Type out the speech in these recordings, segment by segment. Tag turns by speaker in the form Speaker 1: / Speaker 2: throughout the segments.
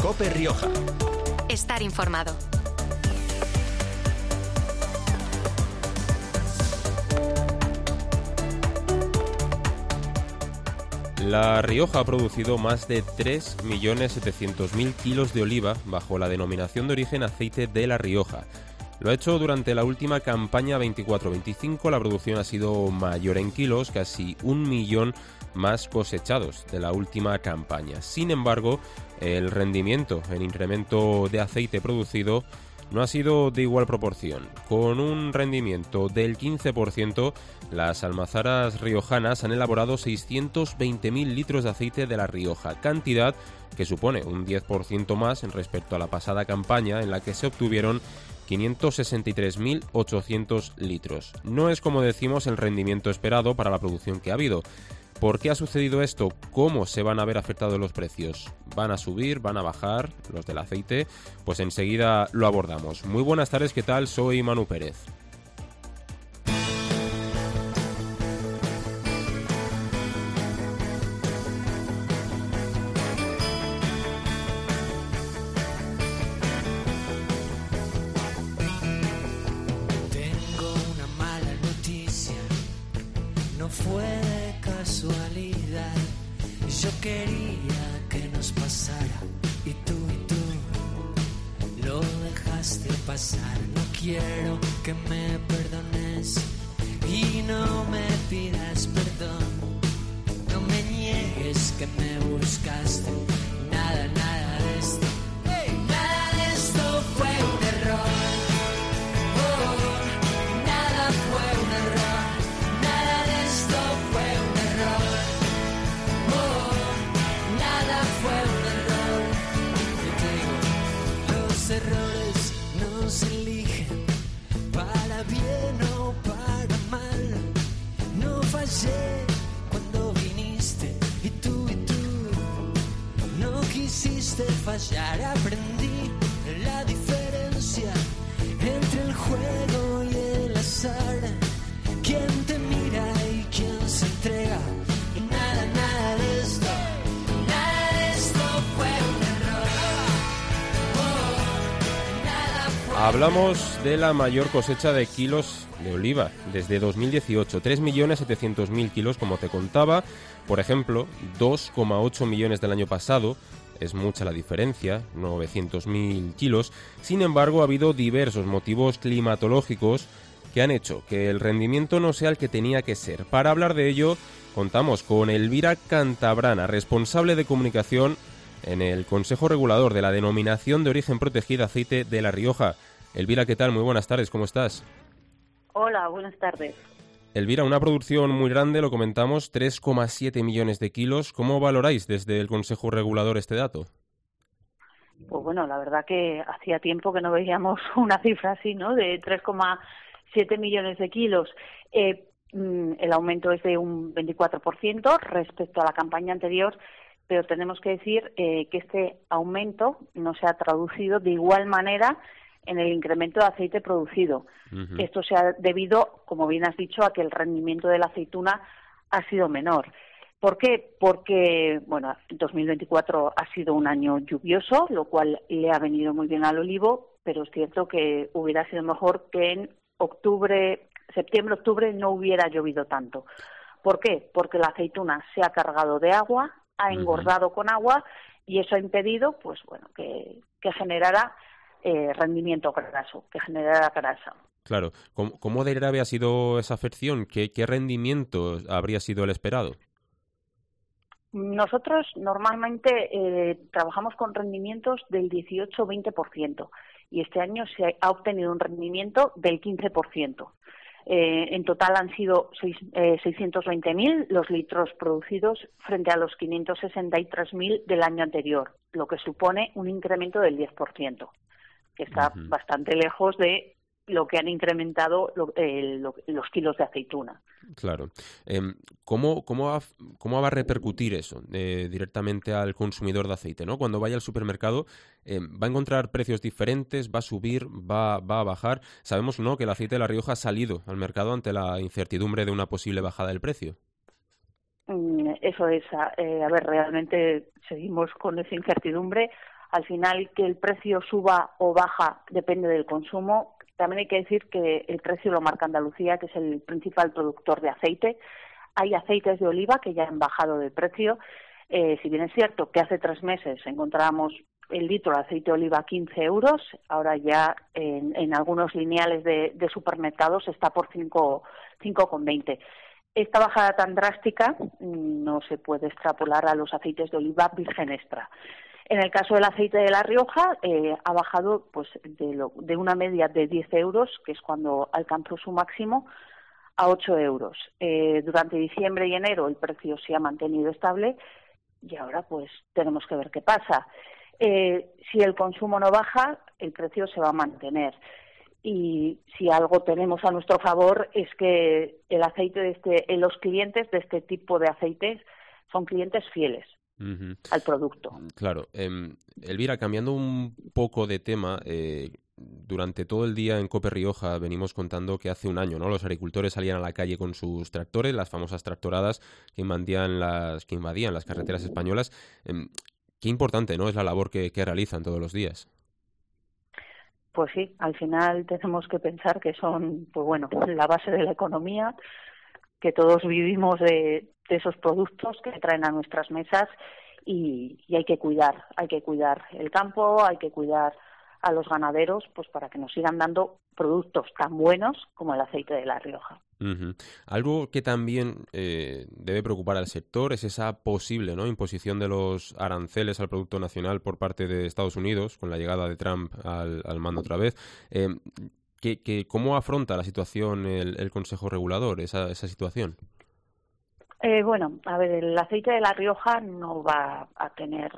Speaker 1: COPE Rioja.
Speaker 2: Estar informado.
Speaker 3: La Rioja ha producido más de 3.700.000 kilos de oliva bajo la denominación de origen aceite de La Rioja. Lo ha hecho durante la última campaña 24-25. La producción ha sido mayor en kilos, casi 1 millón más cosechados de la última campaña. Sin embargo, el rendimiento en incremento de aceite producido no ha sido de igual proporción. Con un rendimiento del 15%, las almazaras riojanas han elaborado 620.000 litros de aceite de La Rioja, cantidad que supone un 10% más en respecto a la pasada campaña, en la que se obtuvieron 563.800 litros. No es, como decimos, el rendimiento esperado para la producción que ha habido. ¿Por qué ha sucedido esto? ¿Cómo se van a ver afectados los precios? ¿Van a subir? ¿Van a bajar los del aceite? Pues enseguida lo abordamos. Muy buenas tardes, ¿qué tal? Soy Manu Pérez.
Speaker 4: Tengo una mala noticia, no fue de casualidad. Yo quería que nos pasara y tú lo dejaste pasar. No quiero que me perdones y no me pidas perdón. No me niegues que me buscaste. Nada de esto. Nada de esto fue un error. Nada fue un error. Nada de esto fue un error. Nada fue un error. Yo te digo, los errores no se eligen para bien o para mal. No fallé cuando viniste y tú no quisiste fallar. Aprendí la diferencia entre el juego y el azar. Quién te mira y quién se entrega. Y nada de esto. Nada de esto fue un error. Nada fue.
Speaker 3: Hablamos de la mayor cosecha de kilos de oliva desde 2018, 3.700.000 kilos, como te contaba. Por ejemplo, 2,8 millones del año pasado. Es mucha la diferencia, 900.000 kilos. Sin embargo, ha habido diversos motivos climatológicos que han hecho que el rendimiento no sea el que tenía que ser. Para hablar de ello, contamos con Elvira Cantabrana, responsable de comunicación en el Consejo Regulador de la Denominación de Origen Protegida Aceite de La Rioja. Elvira, ¿qué tal? Muy buenas tardes, ¿cómo estás?
Speaker 5: Hola, buenas tardes.
Speaker 3: Elvira, una producción muy grande, lo comentamos, 3,7 millones de kilos. ¿Cómo valoráis desde el Consejo Regulador este dato?
Speaker 5: Pues bueno, la verdad que hacía tiempo que no veíamos una cifra así, ¿no? De 3,7 millones de kilos. El aumento es de un 24% respecto a la campaña anterior, pero tenemos que decir que este aumento no se ha traducido de igual manera en el incremento de aceite producido. Uh-huh. Esto se ha debido, como bien has dicho, a que el rendimiento de la aceituna ha sido menor. ¿Por qué? Porque, bueno, 2024 ha sido un año lluvioso, lo cual le ha venido muy bien al olivo, pero es cierto que hubiera sido mejor que en septiembre-octubre no hubiera llovido tanto. ¿Por qué? Porque la aceituna se ha cargado de agua, ha engordado con agua y eso ha impedido, pues bueno, que generara rendimiento graso, que generara grasa.
Speaker 3: Claro. ¿Cómo de grave ha sido esa afección? ¿Qué rendimiento habría sido el esperado?
Speaker 5: Nosotros normalmente trabajamos con rendimientos del 18-20% y este año se ha obtenido un rendimiento del 15%. En total han sido 620.000 los litros producidos frente a los 563.000 del año anterior, lo que supone un incremento del 10%. Que está bastante lejos de lo que han incrementado los kilos de aceituna.
Speaker 3: Claro. ¿Cómo va a repercutir eso directamente al consumidor de aceite, ¿no? Cuando vaya al supermercado, ¿va a encontrar precios diferentes? ¿Va a subir? ¿Va a bajar? Sabemos, ¿no?, que el aceite de La Rioja ha salido al mercado ante la incertidumbre de una posible bajada del precio.
Speaker 5: Eso es. A ver, realmente seguimos con esa incertidumbre. Al final, que el precio suba o baja depende del consumo. También hay que decir que el precio lo marca Andalucía, que es el principal productor de aceite. Hay aceites de oliva que ya han bajado de precio. Si bien es cierto que hace 3 meses encontrábamos el litro de aceite de oliva a 15 euros, ahora ya en algunos lineales de supermercados está por 5,20. Esta bajada tan drástica no se puede extrapolar a los aceites de oliva virgen extra. En el caso del aceite de La Rioja, ha bajado pues de una media de 10 euros, que es cuando alcanzó su máximo, a 8 euros. Durante diciembre y enero el precio se ha mantenido estable y ahora pues tenemos que ver qué pasa. Si el consumo no baja, el precio se va a mantener. Y si algo tenemos a nuestro favor es que el aceite los clientes de este tipo de aceites son clientes fieles al producto.
Speaker 3: Claro. Elvira, cambiando un poco de tema, durante todo el día en COPE Rioja venimos contando que hace un año, ¿no?, los agricultores salían a la calle con sus tractores, las famosas tractoradas que invadían las carreteras españolas. Qué importante, ¿no?, es la labor que realizan todos los días.
Speaker 5: Pues sí, al final tenemos que pensar que son, pues bueno, la base de la economía, que todos vivimos de esos productos que traen a nuestras mesas y hay que cuidar el campo, hay que cuidar a los ganaderos, pues para que nos sigan dando productos tan buenos como el aceite de La Rioja.
Speaker 3: Uh-huh. Algo que también debe preocupar al sector es esa posible, ¿no?, imposición de los aranceles al producto nacional por parte de Estados Unidos, con la llegada de Trump al mando otra vez. ¿Cómo afronta la situación el Consejo Regulador, esa situación?
Speaker 5: Bueno, a ver, el aceite de La Rioja no va a tener,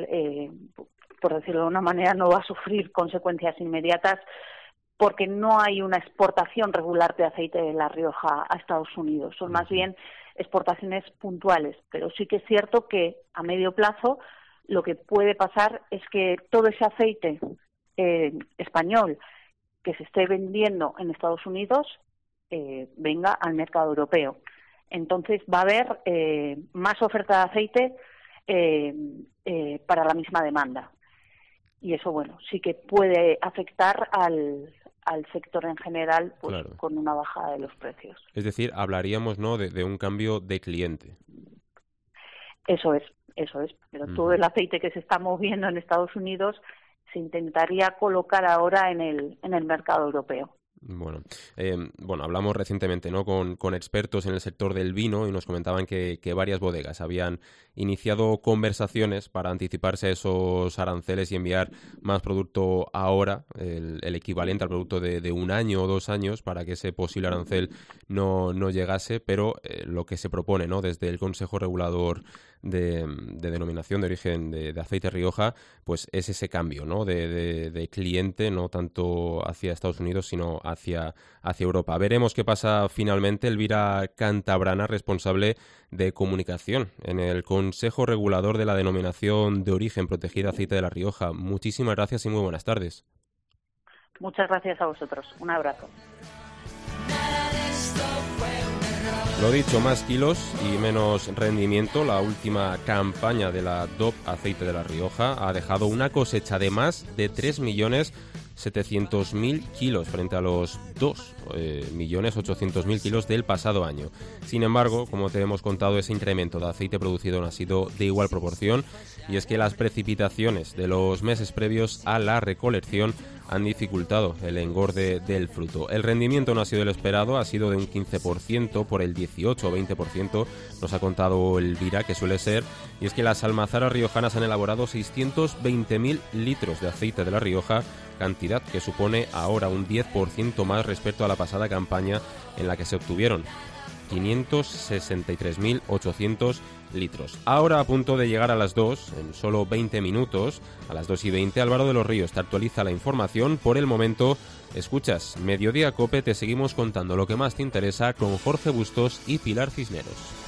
Speaker 5: por decirlo de una manera, no va a sufrir consecuencias inmediatas porque no hay una exportación regular de aceite de La Rioja a Estados Unidos. Son más bien exportaciones puntuales, pero sí que es cierto que a medio plazo lo que puede pasar es que todo ese aceite español que se esté vendiendo en Estados Unidos venga al mercado europeo. Entonces va a haber más oferta de aceite para la misma demanda. Y eso, bueno, sí que puede afectar al sector en general, pues claro, con una bajada de los precios.
Speaker 3: Es decir, hablaríamos, ¿no?, de un cambio de cliente.
Speaker 5: Eso es. Pero todo el aceite que se está moviendo en Estados Unidos se intentaría colocar ahora en el mercado europeo.
Speaker 3: Bueno, hablamos recientemente, ¿no?, con expertos en el sector del vino y nos comentaban que varias bodegas habían iniciado conversaciones para anticiparse a esos aranceles y enviar más producto ahora, el equivalente al producto de 1 año o 2 años, para que ese posible arancel no llegase, pero lo que se propone, ¿no?, desde el Consejo Regulador de denominación de origen de aceite Rioja, pues es ese cambio, ¿no?, de cliente, no tanto hacia Estados Unidos, sino hacia Europa. Veremos qué pasa finalmente. Elvira Cantabrana, responsable de comunicación en el Consejo Regulador de la Denominación de Origen Protegida Aceite de La Rioja. Muchísimas gracias y muy buenas tardes.
Speaker 5: Muchas gracias a vosotros. Un abrazo.
Speaker 3: Lo dicho, más kilos y menos rendimiento. La última campaña de la DOP Aceite de La Rioja ha dejado una cosecha de más de 3.700.000 kilos frente a los 2.800.000 kilos del pasado año. Sin embargo, como te hemos contado, ese incremento de aceite producido no ha sido de igual proporción, y es que las precipitaciones de los meses previos a la recolección han dificultado el engorde del fruto. El rendimiento no ha sido el esperado, ha sido de un 15% por el 18 o 20%, nos ha contado Elvira, que suele ser, y es que las almazaras riojanas han elaborado 620.000 litros de aceite de La Rioja, cantidad que supone ahora un 10% más respecto a la pasada campaña, en la que se obtuvieron 563.800 litros. Ahora, a punto de llegar a las 2, en solo 20 minutos, a las 2:20, Álvaro de los Ríos te actualiza la información. Por el momento, escuchas Mediodía COPE, te seguimos contando lo que más te interesa con Jorge Bustos y Pilar Cisneros.